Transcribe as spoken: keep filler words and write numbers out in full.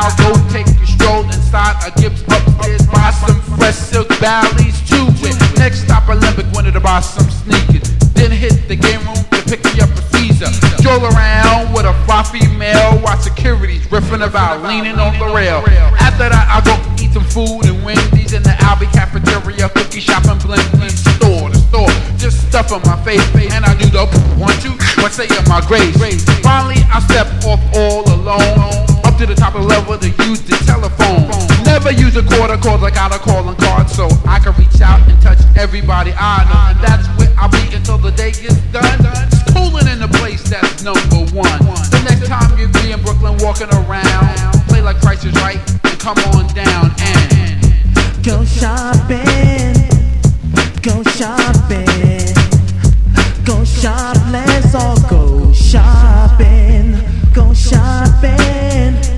I'll go take a stroll inside a Gibbs upstairs, buy some fresh silk valleys to it. Next stop Olympic, wanted to buy some sneakers. Then hit the game room to pick me up a Caesar. Stroll around with a fly female while security's riffing about leaning on the rail. After that, I'll go eat some food and Wendy's in the Albee cafeteria, cookie shop and Blinky store to store. Just stuff on my face and I do the one, two, but say in my grace. Finally, I step off all alone, up to the top of the level to use the telephone. Never use a quarter cause I got a calling card, so I can reach out and touch everybody I know. And that's where I'll be until the day gets done. Schooling in the place that's number one. The next time you be in Brooklyn walking around, play like Price is Right and come on down and go shopping, go shopping, go shop, let's all go shopping, go shopping.